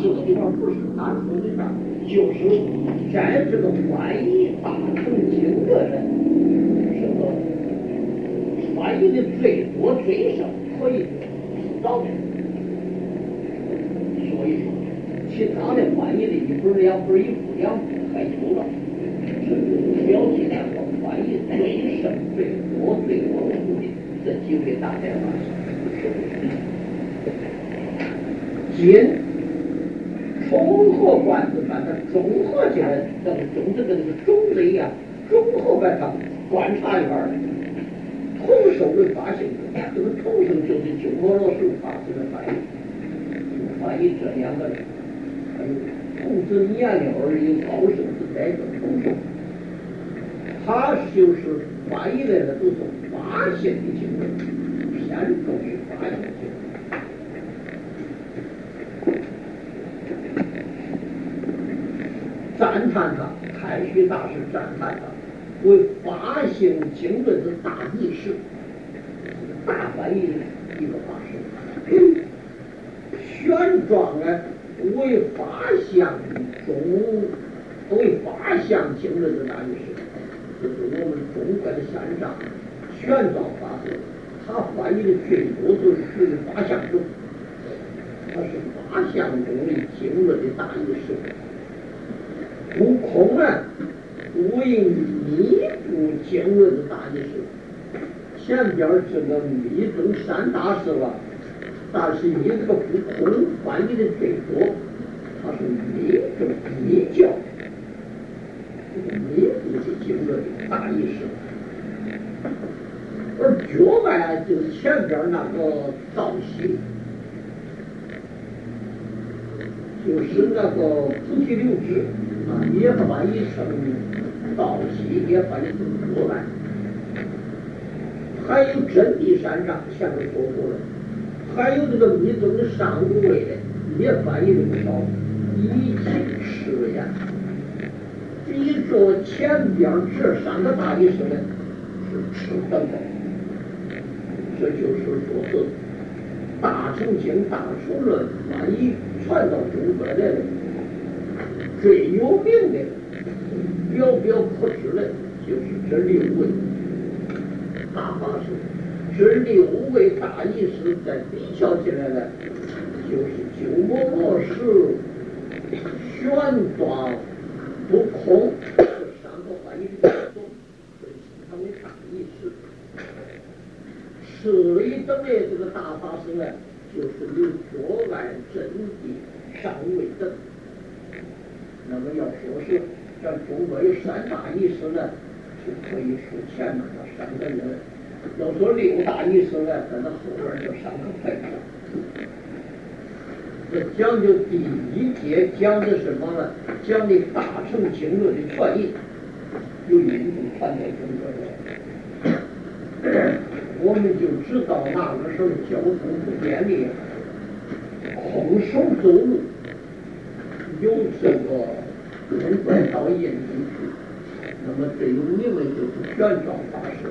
实的地方不是他说的啥，就是在这个翻译大乘经的人，这个翻译的最多最少可以知道的。所以说，其他的翻译的一本两本一部两部还有了，这标记两个翻译最深最多最丰富的这几位大代法师。今重合观子把它综合起来，这个中这个中这样综合把它观察一番，同手的发现，这个同手就是鸠摩罗什法师的翻译，翻译这两个人，还有同治年龄而有高手之代表同手，他就是翻译来的都是发现的经文，偏重于发现的经文。赞叹他，太虚大师赞叹他为发行经论的大义士，大翻译一个法师。玄奘呢，为法相经论的大义士，就是我们中国的先生玄奘法师，他翻译的最多都是属于法相中，他是法相中的经论的大义士。悟空呢，为弥补经论的大义士，前边这个密宗三大师了，但是以这个悟空翻译的最多，他是密教弥补的经论的大义士，而脚外就是前边那个道喜，就是那个菩提六支啊，也翻译成道喜，也翻译成国外。还有真谛三藏，前面说过了，还有这个密宗的上五位的，也翻译了不少，已经吃呀。比着前边这三个大义士呢，是吃等的。这就是说是大乘经、大乘论翻译传到中国来的最有名的、表可知的，就是这六位大法师。这六位大义士在比较起来呢，就是鸠摩罗什、玄奘、悟空这三个翻译的中最经常的大义士。次一等的这个大法师呢，就是有脚外真谛上位等。那么要说是咱中国有三大义士呢，就可以说前面的三个人；要说六大义士呢，在那后边就三个配上。这讲究第一节讲的什么呢？讲的大乘经论的传译，由印度传到中国来。我们就知道那个时候交通不便利，空手走路，有这个人带到印度去。那么最有名的就是玄奘法师。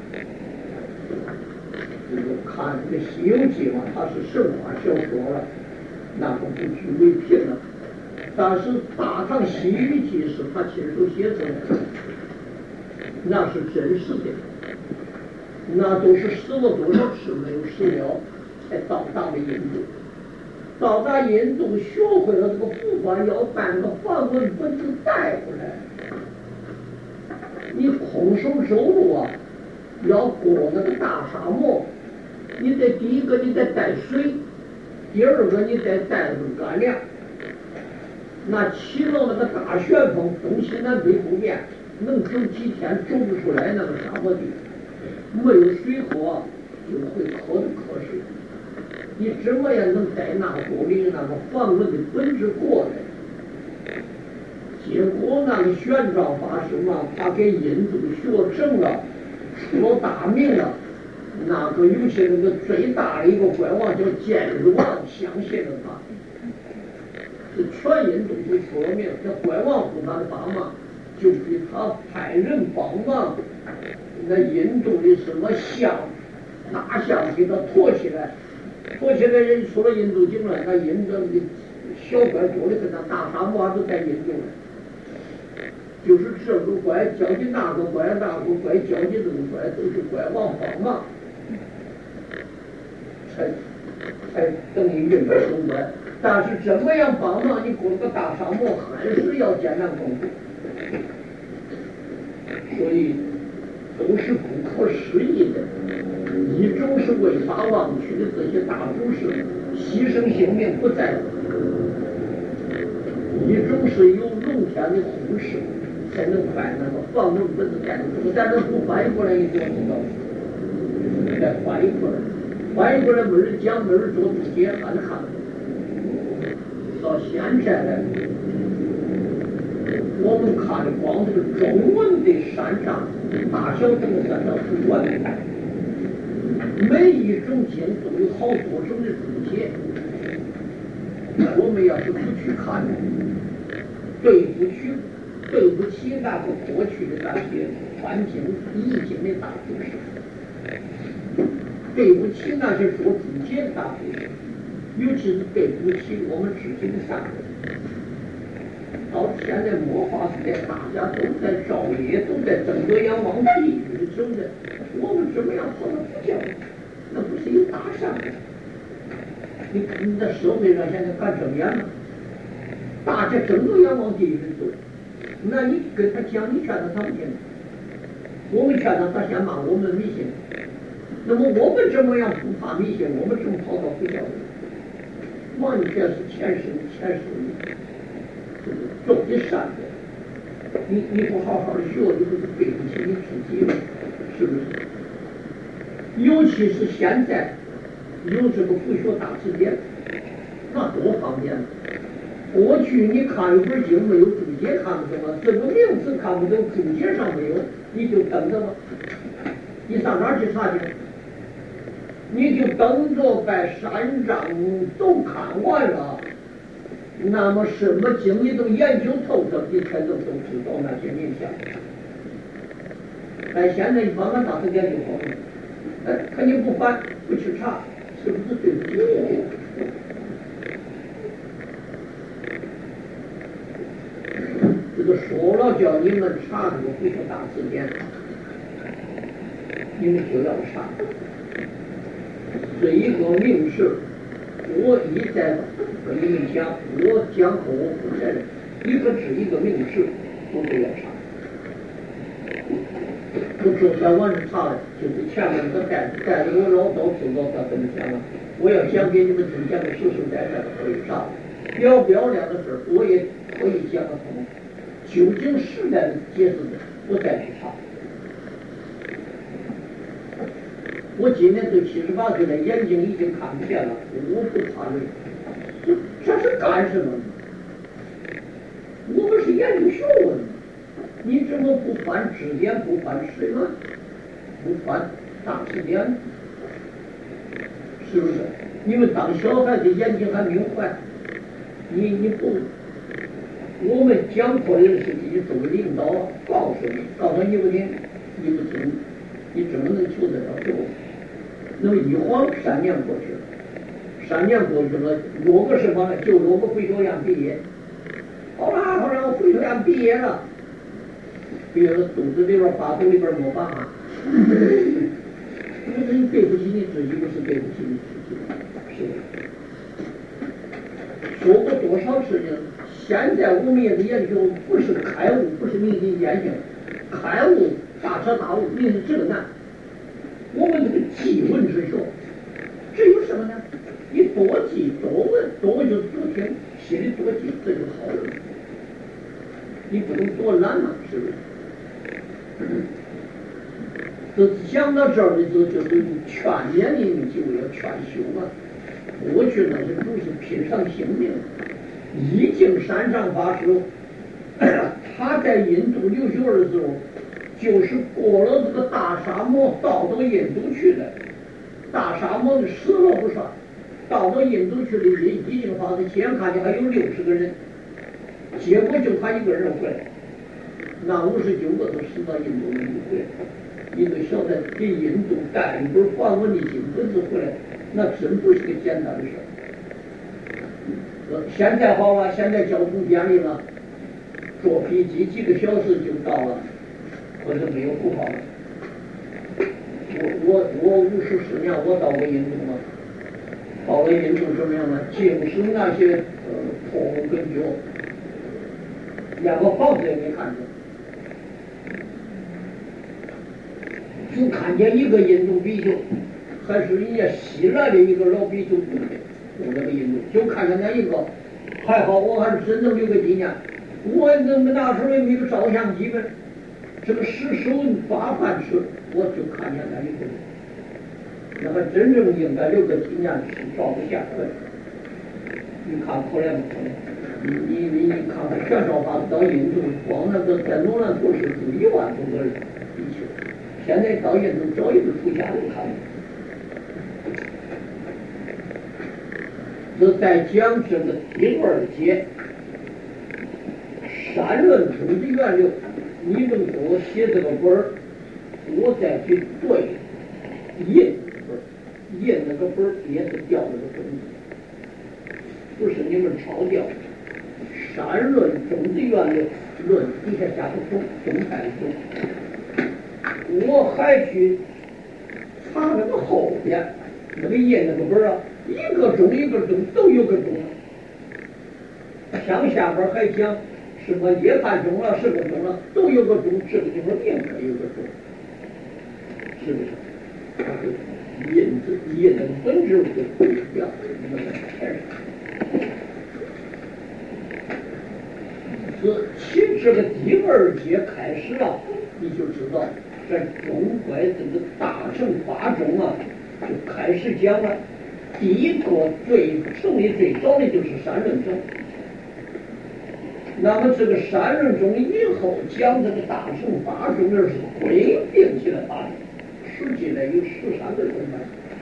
这个看这个《西游记》嘛，它是神话小说了，那个不具为凭了。但是《大唐西域记》是他亲手写成的，那是真实的。那都是死了多少次没有死了，才到达了印度。到达印度学会了这个佛法，要办个梵文本子带回来。你空手走路啊，要过那个大沙漠，你得第一个你得带水，第二个你得带着干粮。那起了那个大旋风，东西南北不变，能走几天走不出来那个沙漠地。没有水喝，就会渴的渴死。你怎么样能带那锅里那个梵文的本质过来？结果那个玄奘法师嘛，他给印度学成了，出了大名了。那个有些那个最大的一个国王叫坚如王，相信了他，是全印度就出了名。这国王给他的帮忙，就给他派人帮忙。那印度的什么象，大象给他驮起来，人出了印度境了，那印度的小怪多的跟那大沙漠都在印度了，就是这个怪交的那个怪，那个怪交的这个怪，都是怪王帮忙，才等于运不成关。但是这么样帮忙，你过了个大沙漠，还是要艰难困苦，所以都是不可思议的。一种是为法忘去的这些大主事牺牲性命不在乎，一种是有龙天的护持才能翻那个放龙本子干的这个，但是不翻译过来，你怎么知道？再翻译过来，翻译过来没人讲，没人做注解，俺看到现在呢，我们看的光这个中文的山上大小正山上是完开，每一种经都有好多种的注解。我们要是不去看，对不起那个过去的那些翻经译经的大主事，对不起那些做注解的大主事，尤其是对不起我们自己的善人。到现在末法时代，大家都在造业，都在争得阳往地狱走的，我们怎么样跑到不叫？那不是有大善吗？你在社会上现在干正言嘛，大家争得阳往地狱走，那你跟他讲，你劝他他不听，我们劝他他先骂我们迷信，那么我们怎么样不怕迷信？我们怎么跑到不叫？完全是前世做的善的，你不好好的学，你不是对不起你自己吗？是不是？尤其是现在有这个佛学大词典，那多方便。过去你看一本经没有注解看不懂啊，这个名词看不懂，注解上没有，你就等着吧。你上哪儿去查去？你就等着把三章都看完了，那么什么经你都研究透彻，你才能都知道那些名相。但现在你翻翻大词典就好了，看你不翻不去查，是不是对不起我？这个说了叫你们查这个佛学大词典，你们就要查。这一个名士，我一再跟你们讲，我讲过我负责任，一个指一个名士，我都要查。我昨天晚上查了，就是前面那个带着我老早知道他跟你讲了，我要讲给你们听，讲个实实在在的可以查。表不了两个事，我也可以讲得通。究竟时代的解释的，我再去查。我今年都78岁了，眼睛已经看不见了，我不怕累。这是干什么？我们是研究学问，你怎么不翻字典，不翻水论，不翻大词典？是不是？你们当小孩子眼睛还没有坏，你不？我们讲课的是给你作为领导，告诉你不听，你不听，你怎么能求得到结果？那么一晃3年过去了，3年过去了，落个什么呢？就落个回学院毕业。好了，我回学院毕业了，毕业了肚子里边发抖里边没办法。你对不起你自己，不是对不起你自己，是不是？说过多少事情？现在我们也是研究，不是开悟，不是明心见性，开悟大彻大悟，明是这个难。我们这个记文之学，只有什么呢？你多记多闻，多闻就是多听，心里多记，这就好了。你不能多懒嘛，是不是？这讲到这儿的时候，就是劝勉你们就要劝修嘛。过去那些都是拼上性命。一经山上法师，他在印度留学的时候，就是过了这个大沙漠，到印度去的。大沙漠死了不算，到印度去的一经法师，先看见还有60个人，结果就他一个人回来，那59个都死到印度去回来。一个小子给印度带一本梵文的经本子回来，那真不是个简单的事。 现在好了，现在交通便利了，坐飞机几个小时就到了，可是没有不好了。我54年我到过印度嘛，到了印度什么样呢？尽是那些破屋跟旧，连个房子也没看见，就看见一个印度比丘，还是人家西来的一个老比丘住那个印度，就看见那一个，还好我还是真能留个纪念。我那时候也没有照相机呗，这个10手8饭吃，我就看见那一个，那么真正应该留个纪念是照不下来。你看可怜不可怜？你看看全少法到印度，光那个在罗兰国是住1万多个人比丘，现在到印度找一个出家都看不见。这在讲这个第2节善论中的源流，你们给我写这个本儿，我再去对印本儿，印那个本儿也是掉那个本子，不是你们抄掉。善论中的源流，论底下加个中，中派的中。我还去查那个后边那个印那个本儿啊，一个中一个中都有个中。像下边还讲什么叶判中了，什么中了，都有个中，这个地方应该有个中，是不是？印的本质就不一样，那么开始。其这个第2节开始了，你就知道在中怀这个大乘8种啊，就开始讲了。第一个最成立最早的就是善论宗。那么这个善论宗以后讲这个大乘8种是归并起来8种，实际上有13个宗派。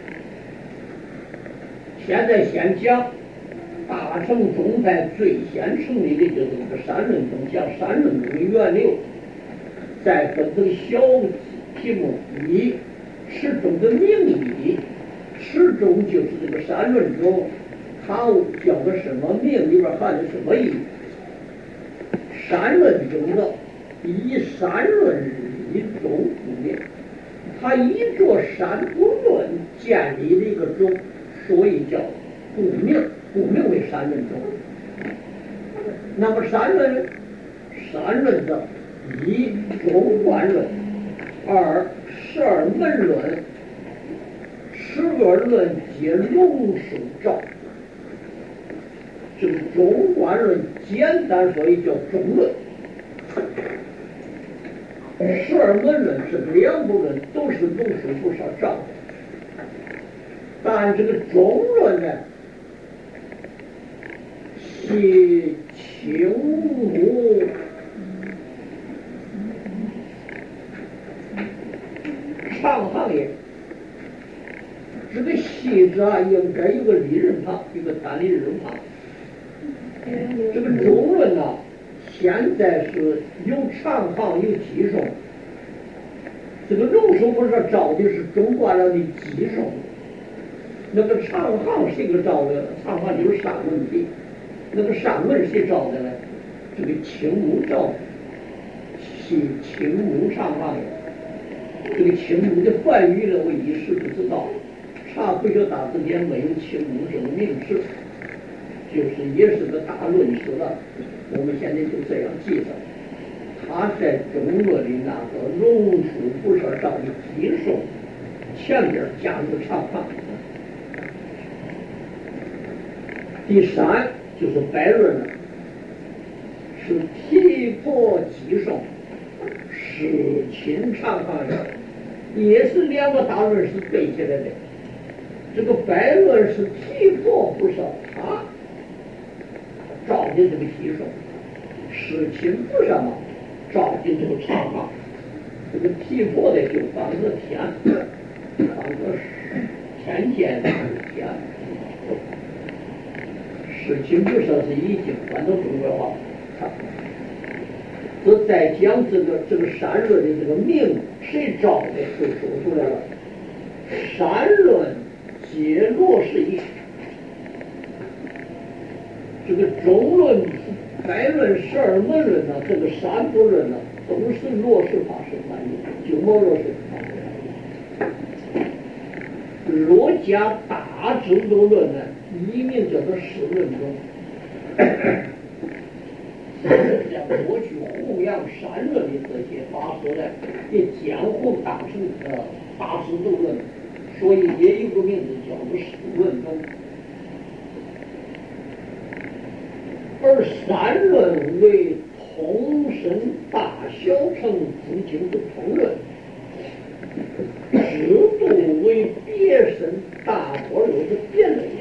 现在先讲大乘宗派最先成立的就是这个善论宗，讲善论宗的源流，再分这个小题目1，始终的名义，始终就是这个善论宗，它叫个什么名，里边含的什么意义？善论中的以善论立宗不灭，他以着善不论建立的一个宗，所以叫不名，不名为善论宗。那么善论的1中观论，212门论，12论皆龙树照。这个中观论简单说也叫中论，12门论是2部论都是龙树不少照的，但这个中论呢，系清母长行业。这个系字啊，应该有个立人旁，有个单立人旁。这个中论啊，现在是有长行有基颂。这个龙树不是照的是中观了的基颂，那个长行谁给照的？长行就是上门的，那个上门谁照的呢？这个青木照的，系青木长行的。这个青木的梵语呢，我一时不知道，查回学大字典没有青木这个名词。就是也是个大论师了，我们现在就这样记着。他在中论的那个龙树不是照的基颂前边加入长行。第3就是白论了，是提婆基颂，是亲长行的，也是2个大论师背起来的。这个白论是提婆不少他照的这个基颂，是亲不什么照的这个长行，这个提婆的就放个天，放个天间天，是亲不说是已经换到中国话。这再讲这个善论的这个名谁照的就说出来了，善论皆罗氏义。 这个中论、概论、十二门论呢，这个三部论呢，都是罗氏法师翻译，鸠摩罗什翻译。罗家大制度论呢，一名叫做释论宗，在过去弘扬山论的这些法师呢，也江湖大成大制度论，所以也有个名字叫做释论宗。而三论为通身大小乘诸经的通论，制度为别身大般若的辩论。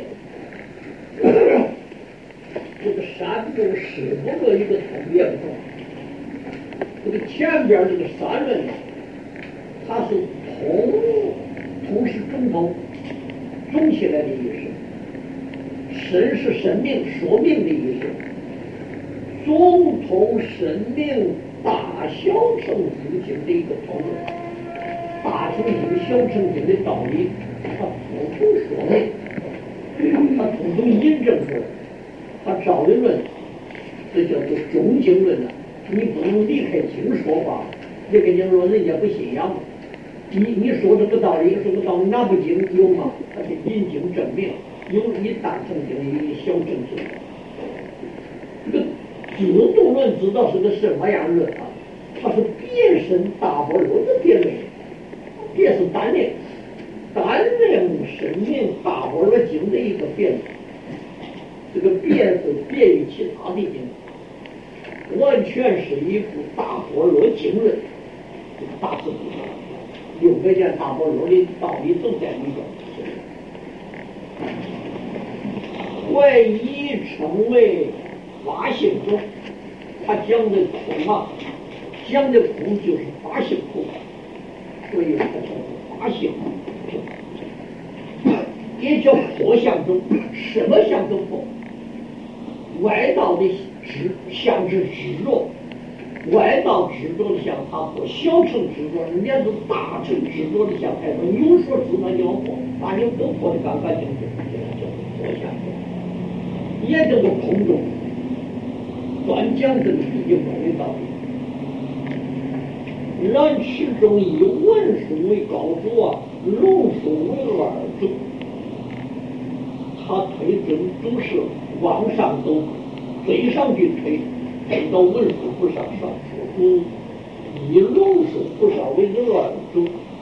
这个三部是不个一个同也不同。这个前边这个三论呢，它是通是中通，中起来的意思；身是生命说明的意思。中通生命大小乘诸经的一个讨论，大乘经小乘经的道理，它统统说明，它统统印证出来。它照理论，这叫做中经论了。你不能离开经说法，你跟人说人家不信仰，你说这个道理，说个道理哪部经有吗？它是引经证明，有你大乘经，有你小乘经。这个制度论知道是个什么样论啊？它是别身大般若的辩论，别是单论，单论生命大般若经的一个辩论。这个别是别于其他的经，完全是一部大般若经论，这个大制度6个件大般若的道理都在里边。会以称为法性宗，他讲的空啊，讲的空就是法性空，所以他叫做法性，也叫破相宗。什么相都破？外道的相是执着，外道执着的相他破，小乘执着，连着大乘执着的相太多，有所执着就要破，把你都破的干干净净，这叫破相宗，也叫做空中。专讲这个一般的道理，然其中以文书为高主啊，龙书为二主。他推准主是往上走，追上去推到文殊菩萨上主，以龙树菩萨为二主。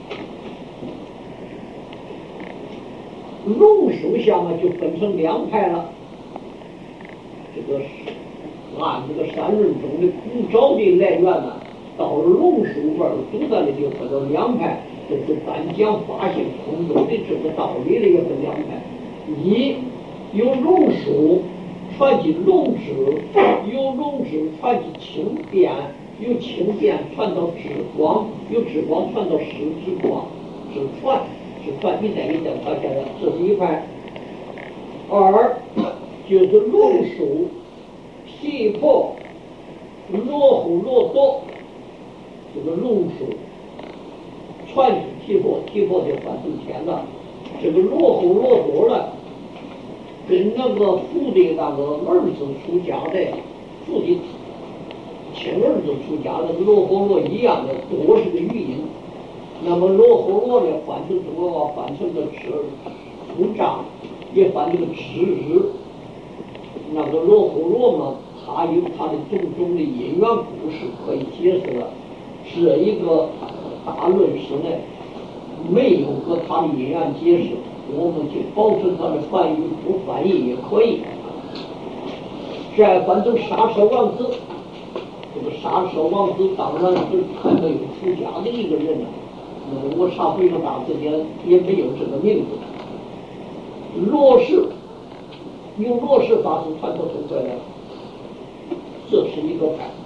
龙树下呢就分成2派了，这个按这个三论中的古早的来源呢，到龙树二主那里就分成2派，就是单讲法性空中的这个道理的也分2派。一由龙树传进龙智，由龙智传进清变，由清变传到智光，由智光传到世之光，智传一代一代传下来，这是一派。二就是龙树、毗婆、罗睺罗多，这个龙树传进毗婆，毗婆就传成天了。这个罗睺罗多呢，跟那个父的那个儿子出家的，父的亲儿子出家的罗睺罗一样的，多是个语音。那么罗睺罗呢，翻成中国话翻成个出家，也翻这个知日。那个罗睺罗呢，他有他的种种的因缘故事可以解释了。这一个大论师呢，没有和他的因缘解释，我们就保持他的翻译，不翻译也可以。再翻成刹车王子，这个刹车王子当然是还没有出家的一个人了。我查回了大字典也没有这个名字。罗氏由罗氏法师传播出来的，这是一个派。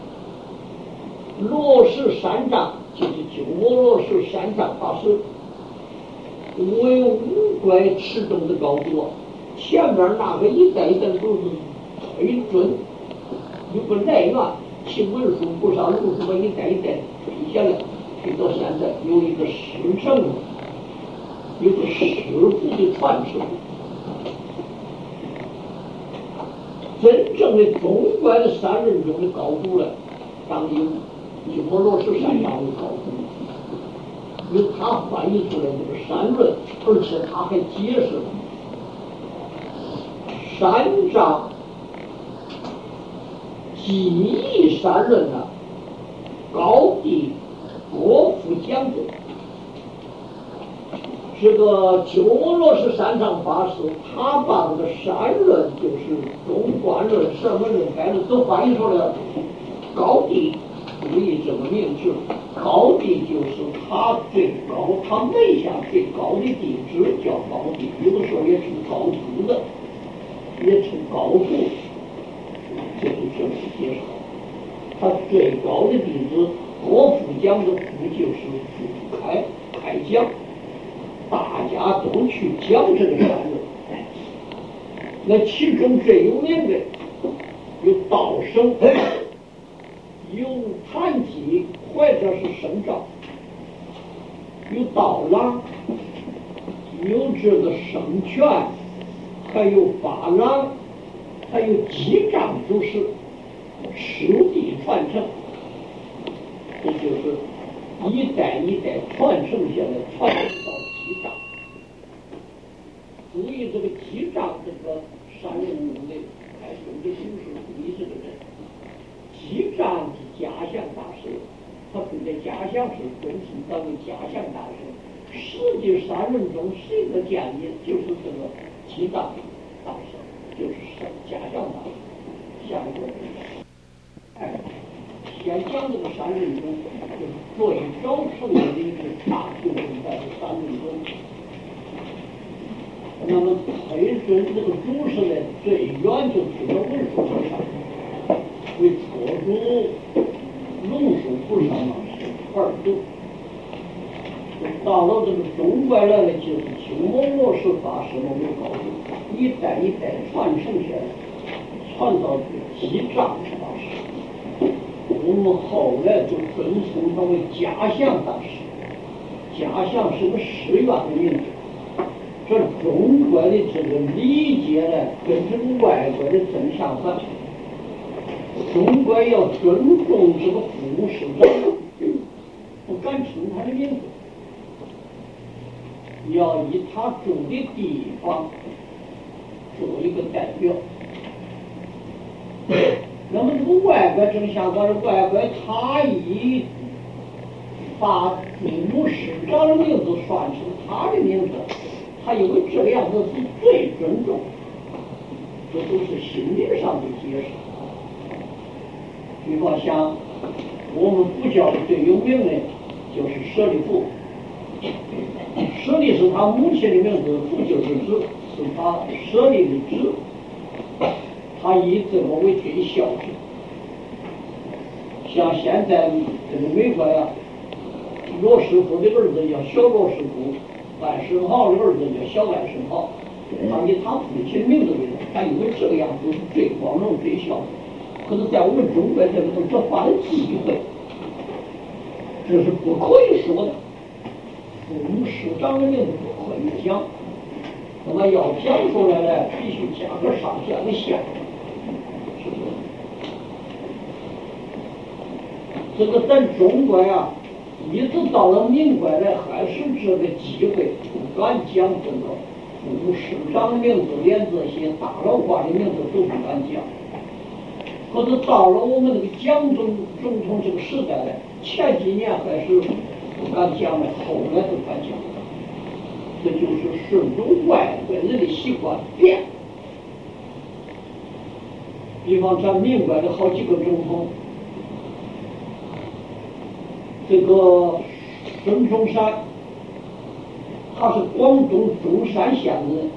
罗氏三藏就是鸠摩罗什三藏法师，为五拐持中的高度，前面那个一代一代都是推准，有个来源，其文殊菩萨路什么一代一代推下来，推到现在有一个师承，有个师父的传承。 真正的中国的山人中的高祖呢，当以莫罗什山上为高祖，由他翻译出来这个山论，而且他还解释了山上记忆山论的高第国父讲的。这个鸠摩罗什山上法师，他把这个山论，就是中观论、什么论、概论都翻译出来了。高第注意这么明确，高第就是他最高，他门下最高的弟子叫高第，有的时候也称高徒的，也称高徒，这是这么介绍。他最高的弟子国父讲的父就是父开讲。大家都去讲这个山论，那其中最有名的有道生，有谭基或者是圣照，有道朗，有这个圣权，还有法朗，还有记账祖师，师弟传承，这就是一代一代传承下来，传承到记账。注意这个记账，这个山人中的还是有的祖师注意这个人。记账是家乡大师，他住在家乡是尊称当为家乡大师。实际山人中谁的建议就是这个记账大师，就是家乡大师。下一个，先讲这个山人中，就是最早成立的一个大部分在山人中。那么推准这个主事呢，最远就去到文殊菩萨，为初入龙树菩萨那是二度。到了这个中国来了，就是鸠摩罗什法师那为高度，一代一代传承下来，传到这记账大师。我们后来就尊称他为家相大师。家相是个寺院的名字。这中国的这个理解呢，跟这个外国的正相反。中国要尊重这个副市长，不敢称他的名字，要以他住的地方做一个代表。那么这个外国正相反，外国他以把副市长的名字算成他的名字。他因为这样子是最尊重，这都是心理上的解释。比方像我们佛教的最有名的就是舍利弗，舍利是他母亲的名字，弗就是子，是他舍利的子，他以这个为最孝顺。像现在这个美国呀，罗斯福的儿子叫小罗斯福。万世豪的儿子叫小万世豪，他以他父亲名字为他，他因为这个样子是最光荣最孝顺。可是，在我们中国这里头，这话的忌讳，这是不可以说的。父母师长的名字不可以讲，那么要讲出来呢，必须加个上下的相，是不是？这个咱中国呀。一直到了民国来，还是这个机会不敢讲这个副市长的名字，连这些大老官的名字都不敢讲。可是到了我们这个蒋总统这个时代呢，前几年还是不敢讲的，后来都敢讲。这就是顺着外国人的习惯变。比方咱民国的好几个总统。这个孙中山，他是广东中山县人，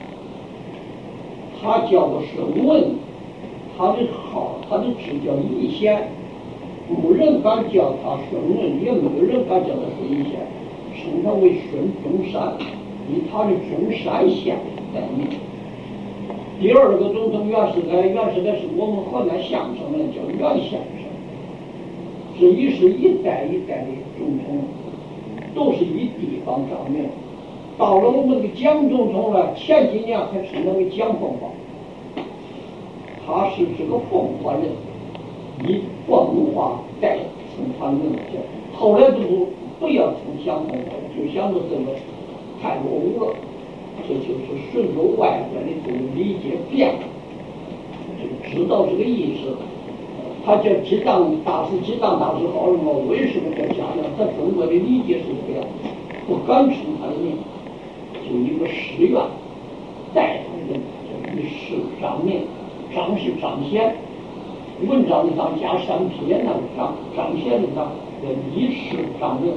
他叫做孙文，他的号，他的字叫义贤，没人敢叫他孙文，也没有人敢叫他孙义贤，称他为孙中山，以他的中山县代名。第二个总统袁世凯是我们河南相声人，叫袁先生。这一是一代一代的总统，都是以地方长命。到了我们这个蒋总统了，前几年还称他为蒋凤凰， 他是这个凤凰人，以凤凰代称他名字。后来都不要称相凤凰，就想着这个太落伍了，这就是顺着外边的这个理解变了，就知道这个意思。他叫激荡大师，激荡大师好人嘛？为什么叫家样？在中国的理解是这个样，不敢称他的名，就一个誓愿代他的以示彰明，彰是彰显，文章的彰加上撇那个彰显的彰，以示彰明。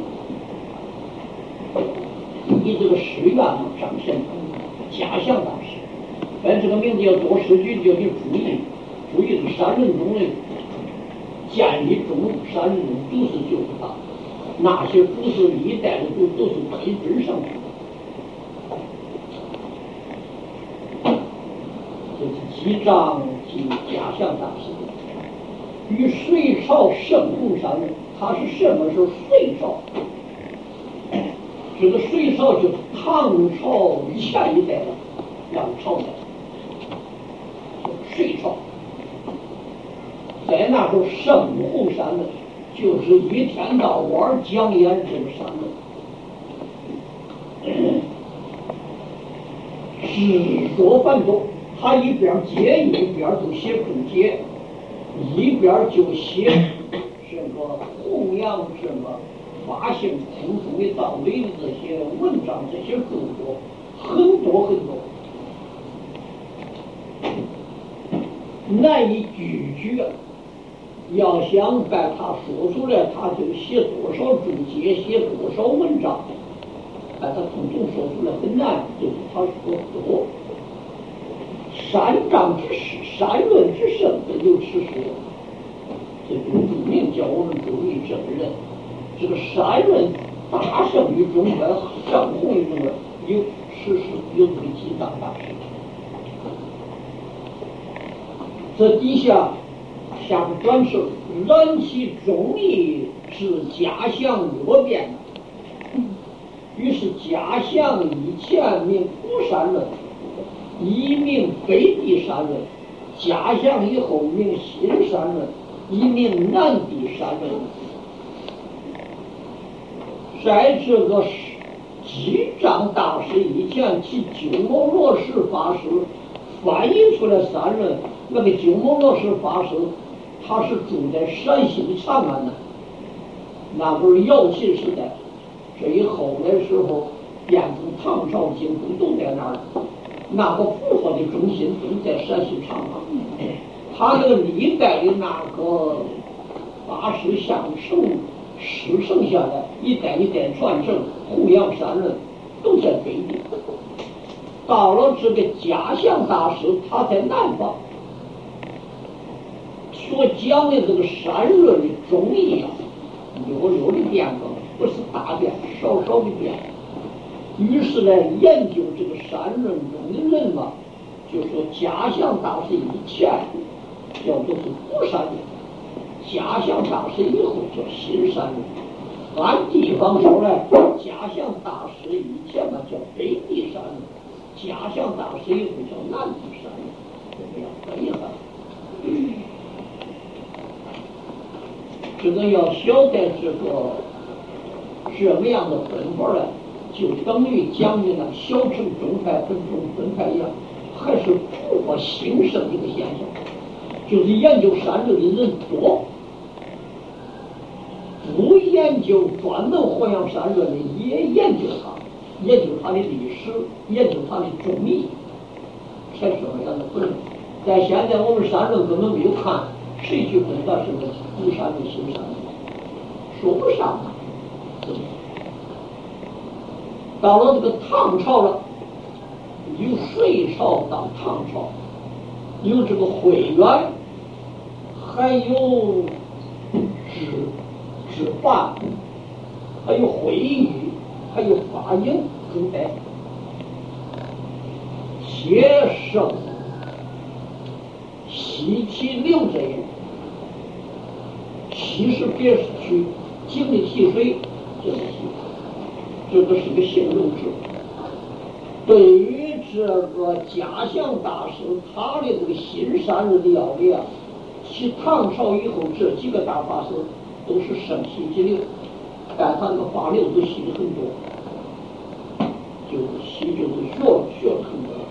以这个誓愿嘛彰显家乡大师。这个名字要做诗句，就得注意这个山人中的。建立中山人都是就是他，那些祖师历代的都是背根上的。这是记账及家乡大师。与隋朝圣洪山人，他是什么时候？隋朝。这个隋朝就是唐朝以前一代的那个朝代，隋朝。在那时候，圣洪山的，就是一天到晚讲演这个山的，执着繁多。他一边接一边就写注解，一边就写什么弘扬什么发现空中的道理的这些文章，这些著作很多很多，难以拒绝。要想把他说出来，他就写多少注解，写多少文章，把他统统说出来很难，就是他说多。山丈之势，山论之胜，这就此说。这就注明叫我们注意这个人，这个山论大胜于中原，上红于中原，有事实有这个激荡大师。这底下。下个转世，燃其忠义至家乡多变。于是家乡以前名古山人，一名北地山人；家乡以后名新山人，一名南地山人。在这个记账大师以前，其鸠摩罗什法师翻译出来三人，那个鸠摩罗什法师。他是住在陕西的长安呢，那不是姚秦时代，所以后来时候，汴京、唐朝、京都都在那儿，那个符号的中心都在陕西长安。他那个历代的那个法师相承师承下来，一代一代传承，弘扬山人，都在北地。到了这个家乡大师，他在南方。所讲的这个山论的中义啊，略的变更，不是大变，稍的变。于是呢，研究这个山论中的人嘛，就说家乡大师以前叫做是古山人，家乡大师以后叫新山人。按地方说呢，家乡大师以前嘛叫北地山人，家乡大师以后叫南地山人，这个样分一下。这个要晓得这个什么样的分法呢？就等于讲的那小乘中派分派一样，还是符合兴盛的一个现象。就是研究山论的人多，不研究专门弘扬山论的也研究它，研究它的历史，研究它的中义，才是这样的分。但现在我们山论根本没有看。谁去分它是个古山的新山的，说不上啊。到了这个唐朝了，由隋朝到唐朝，有这个慧远，还有智范，还有慧宇，还有法影诸代，皆胜习其流者也。其实别是去经历溪水，这个是个形容词。对于这个假相大师他的这个心善了的啊，其唐朝以后这几个大法师都是生习之流，但他这个法流都习的很多，就是学了很多。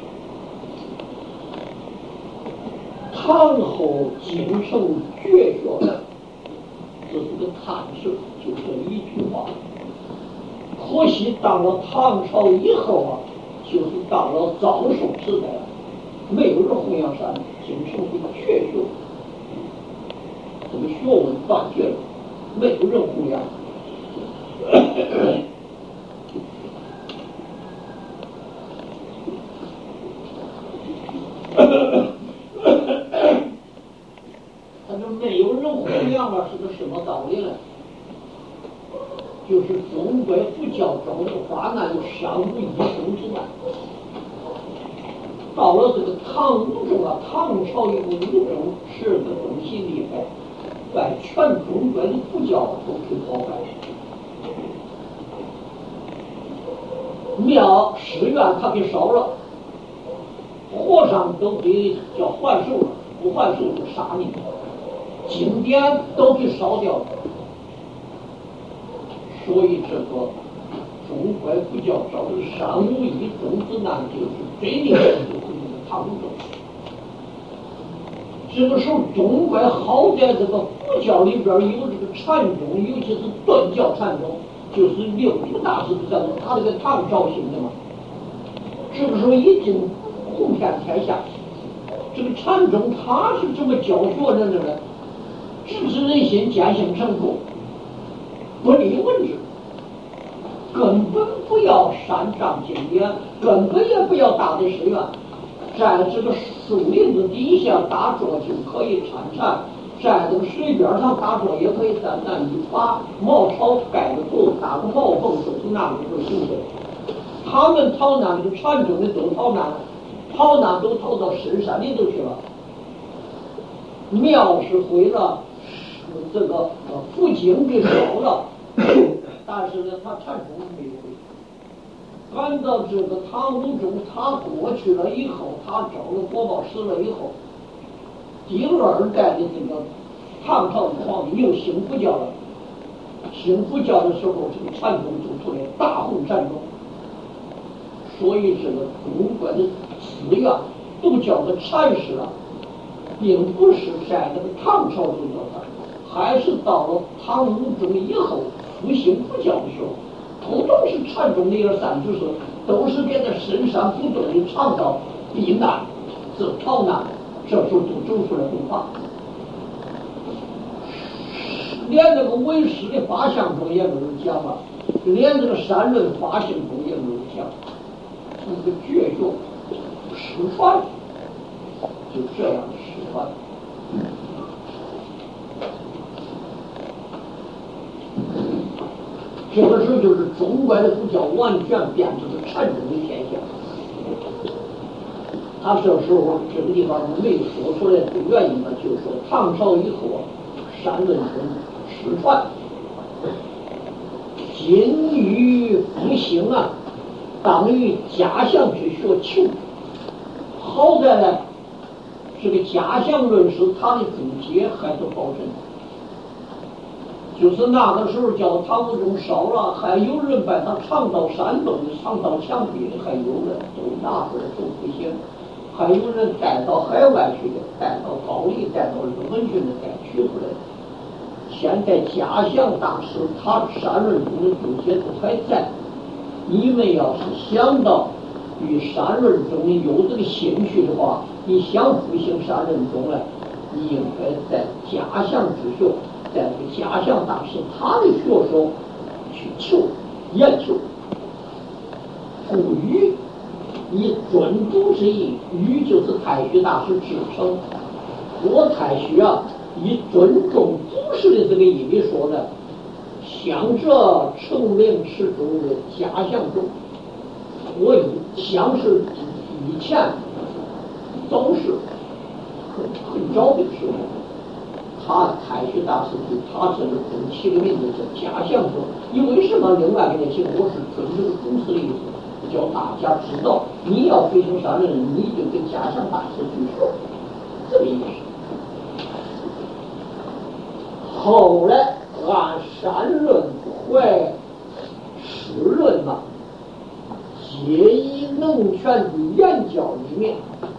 唐后精圣绝学，这是个探视，就这一句话。可惜到了唐朝以后啊，就是到了早宋时代，没有人弘扬山精圣的绝学，这个学问断绝了，没有人弘扬。他这没有人弘扬了，是个什么道理呢？就是中国佛教中的华难有三无一生之难。到了这个唐武宗啊，唐朝以后武宗是个东西厉害，把全中国的佛教都给破坏了。庙寺院他给烧了，和尚都给叫还手了，不还手就杀你，经典都给烧掉了。所以这个中国佛教招的三无一宗之难，就是最厉害的就是这个唐武宗。这个时候中国好在这个佛教里边有这个禅宗，尤其是顿教禅宗，就是六祖大师的他这个唐朝兴的嘛。这个时候已经红遍天下。这个禅宗他是怎么教学人的呢？直指人心，践行成果，不立文字，根本不要山上经典，根本也不要大的寺院，在这个树林子底下打坐就可以参禅，在这个水边上打坐也可以单单一把茅草盖个头，打个茅棚，就是那里就行的。他们逃难，这个禅宗的都逃难，逃难都逃到深山里头去了。庙是毁了，这个佛经给烧了，但是呢，他禅宗没有毁。赶到这个唐武宗他过去了以后，他找了国宝死了以后，第二代的这个唐朝的皇帝又兴佛教了。兴佛教的时候，这个禅宗就出来，大弘禅宗。所以这个中国的寺院都叫做禅师了，并不是在那个唐朝就叫它，还是到了唐武宗以后复兴佛教的时候，统统是禅宗的2-3只是都是给他深山不动的倡导避难，这逃难，这时候就走出来文化。连那个为师的法相中也没有讲了，连这个三论法性中也没有讲。这个绝学失传，就这样失传。这个时候就是中国的佛教完全变成了禅宗的天下。他这时候这个地方没有说出来的原因呢，就是说唐朝以后啊，三论宗失传，今于复兴啊，当于假象之学求。好在呢，这个假象论是他的注解还是保证。就是那个时候叫唐武宗烧了，还有人把他藏到山洞里，藏到墙壁里，还有人都拿出来做不行，还有人带到海外去的，带到高丽，带到日本去的，再取出来的。现在假象大师他三论宗的注解都还在，你们要是想到与三论宗有这个兴趣的话，你想复兴三论宗呢，你应该在假象之学，在这个假象大师他的学说去研究。故语以尊主之意，语就是太虚大师自称。我太虚啊，以尊重祖师的这个意味说的，想着成名池中的假象中，我想是以前都是很早的时候，他太虚大师对他这个起个名字叫假象中。你为什么另外给他起？我是尊这个祖师的意思， 叫大家知道，你要非常善论，你就跟家乡大师去说，这个意思。后来按善论怀实论嘛，皆以能权的言教里面，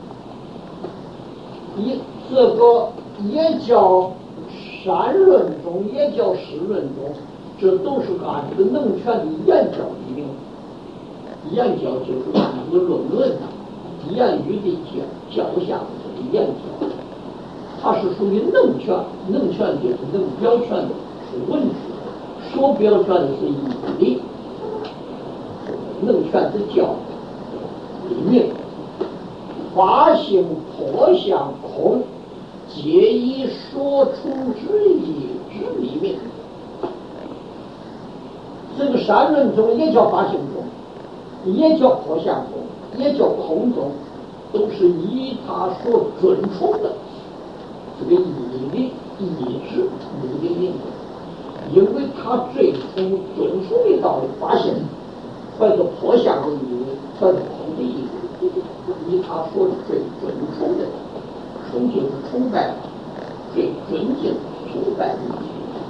这个也叫善论中，也叫实论中，这都是按这个能权的言教里面。言教就是一个论言语的教项的这个言教，它是属于能权，能权就是能表权的是文字，所表权的是义理。能权之教里面，法性破相空，皆以说出之意之里面。这个善论中也叫法性中，也叫破相中，也叫空中，都是以他所尊崇的这个义理、意志、理的名字，因为他最尊崇的道理法性，或者破相的意义，或者空的意义，以他所最尊崇的，崇就是崇拜，最尊敬、崇拜的意义。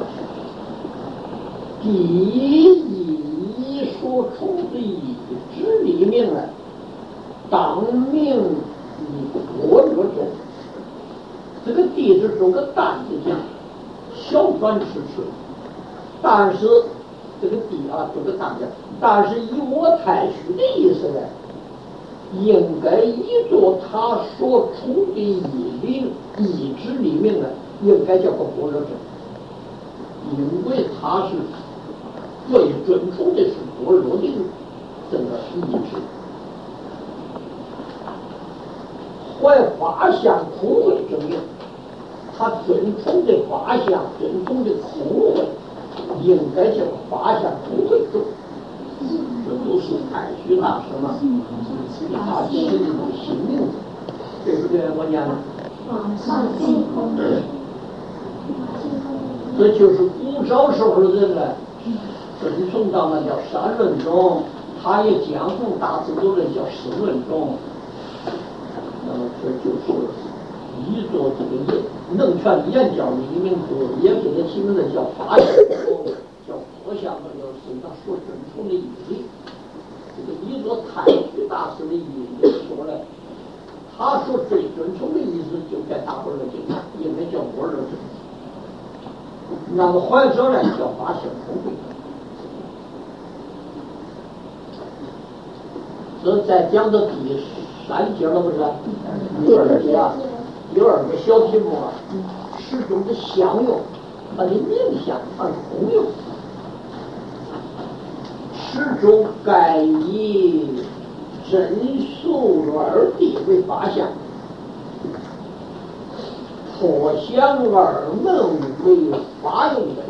第一所崇的意之里面呢，当名以般若中，这个地是做个担字讲，小转迟迟，但是这个地做个担讲，但是以我太虚的意思呢，应该依着他所崇的义之里面呢，应该叫个般若正，因为他是最尊崇的是般若的这个意志。怀法相空慧证明，他尊崇的法相，尊崇的空慧，应该叫法相空慧中。这都是太虚大师嘛，他起的一种新名字，对不对？我讲的。这就是古早时候的人呢，尊崇到那叫善论中，他也讲述大智度论叫实论中。那么这就是依着这个能权言教里面子，也给他起名字叫法相空，叫破相，那就是他所尊崇的义理。这个依着太虚大师的意义说了，他所最尊崇的意思就该大般若经，应该叫般若经。那么怀者呢叫法相空慧。这再讲到第3节了，不是？第二个小题目啊，始终的相用，它的名相，它是功用，始终该以真俗二谛为法相，破相二门为法用的。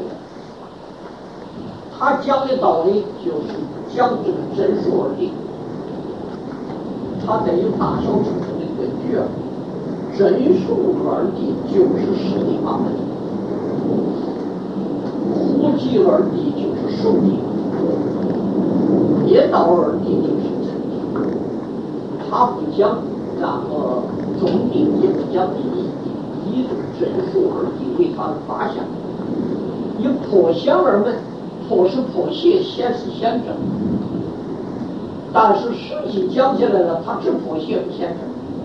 他讲的道理就是讲这个真俗二谛。他在有大小乘的根据啊，真俗二谛就是实谛法门，胡集二谛就是受谛，业道二谛就是真谛。他不讲那个中谛，也不讲第一谛，以真俗二谛为他的法相，以破相二门，破是破邪，显是显正。但是实际讲起来了，他只破邪不显正。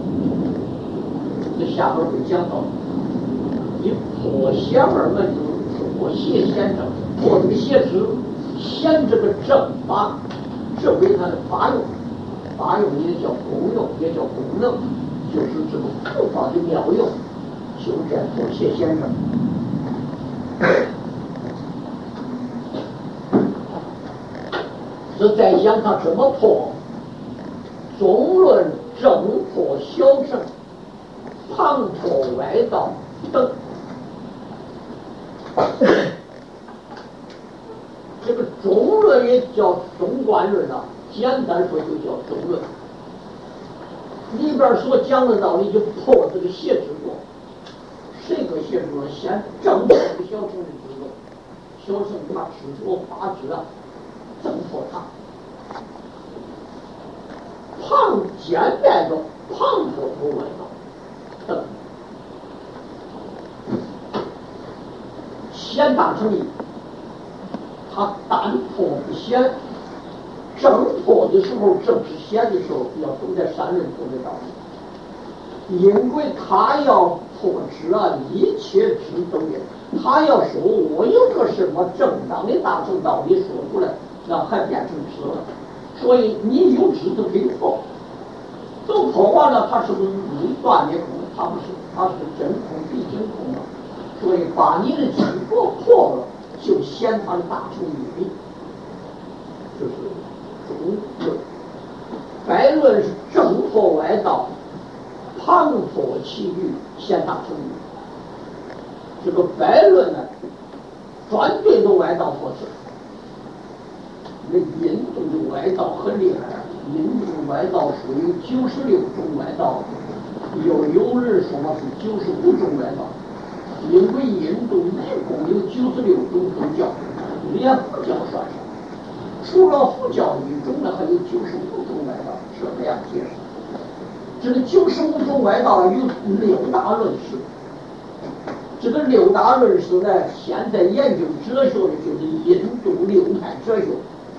这下边会讲到，以破相二门就是破邪显正，破这个邪知，显这个正法，这为他的法用。法用也叫功用，也叫功能，就是这个佛法的妙用，就在破邪显正。这再讲他怎么破，中论正破小乘，旁破外道等。这个中论也叫中观论啊，简单说就叫中论。里边所讲的道理就破这个邪执着，谁个邪执着？先正破这个小乘的执着，小乘他执着法执啊，正破它。 旁简单的旁佛头外道等显大乘义，他单破不显，正破的时候正是显的时候，要走在三人中的道路，因为他要破执啊一切执都有，他要说我有个什么正当的大乘道理说出来，那还变成执了，所以你有执都可以破，都破完了，他是不是你断的空？他不是，他是真空比真空了，所以把你的执着破了，就显他的大乘义理，就是中论。白论是正破外道，旁破其余，显大乘义。这个白论呢，专对着外道破斥。那印度的外道很厉害，印度外道属于96种外道，有人说是95种外道，因为印度一共有96种宗教，连佛教算上，除了佛教一种呢，还有95种外道，是这样解释。这个95种外道有6大论师，这个6大论师呢，现在研究哲学的就是印度6派哲学。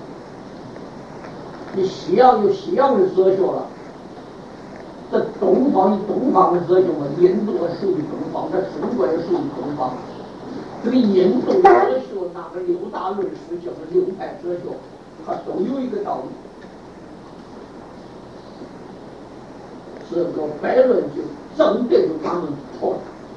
你西洋有西洋的哲学了，这东方有东方的哲学嘛，印度属于东方，这中国也属于东方。这个印度哲学那个6大论师就是6派哲学，它都有一个道理。这个白论就正对着他们破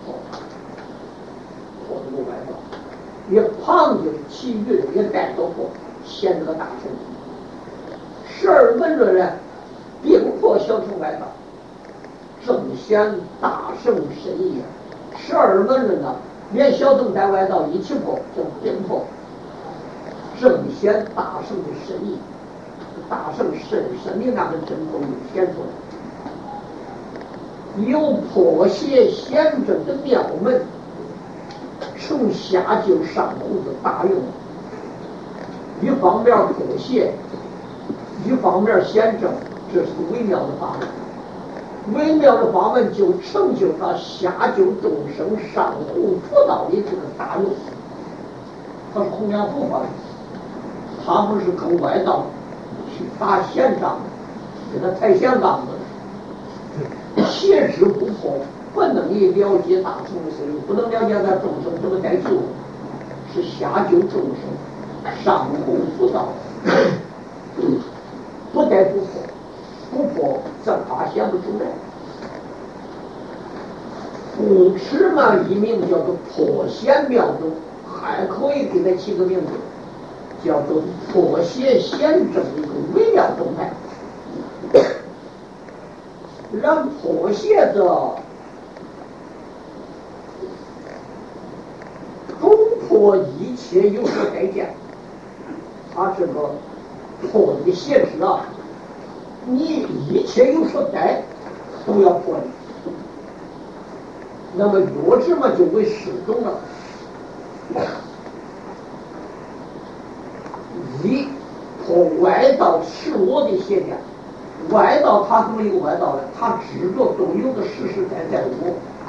这个外道，也旁就是其余的也带着破，显这个大乘。12门论呢，并破小乘外道，正显大乘深义。12门论呢，连小乘带外道一起破，就并破，正显大乘的深义，大乘深深的那个真空就显出来。有破邪显正的妙门，从下就上户的大用，一方面破邪，一方面显正，这是微妙的法门。微妙的法门就成就他下救众生、上护佛道的这个大用。他是弘扬佛法的，他不是跟外道去打闲仗，给他抬闲杠子。邪知不破，不能以了解大乘的事，不能了解咱众生怎么该救，是下救众生，上护佛道。不得不破，不破这法显不出来。不持嘛，一名叫做破显妙宗，还可以给他起个名字，叫做破邪显正的一个微妙宗派。让破邪者攻破一切有所改见，他这个破的邪知啊，你一切有所改都要破你。那么弱智嘛就为始终了。一破外道赤裸的邪见，外道他怎么有外道呢？他执着都有个实实在在的我。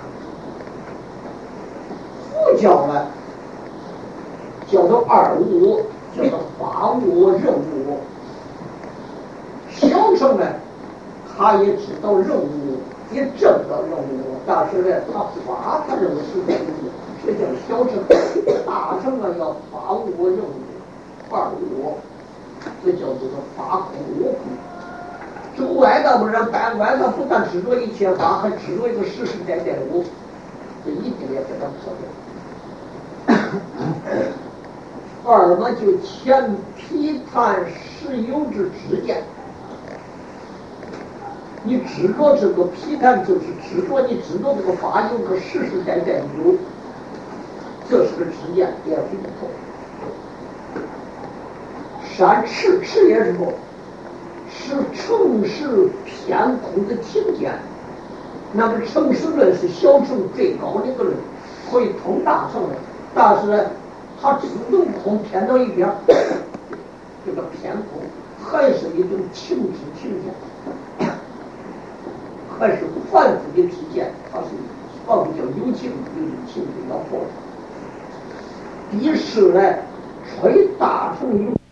佛教呢叫做二无我，叫做法无我、人无我。小乘呢，他也知道人无我，也证到人无我，但是呢，他法他认为是人无我，这叫小乘。大乘呢要法无我、人无我、二无我，这叫做法空我空。这个外道不然，外道不但执着一切法，还执着一个实实在在的我，这一定要给他破掉。二嘛就前批判实有之知见，你执着这个批判就是执着，你执着这个法有个实实在在的有，这是个知见，也要给你破。善持也是破。是诚实偏空的听见，那么诚实论是小乘最高的一个论，可以通大乘的，但是呢，它只能空偏到一边，这个偏空还是一种情知听见。 可是凡夫的体现，它是比较有情，有情比较佛。第四呢，吹大乘有。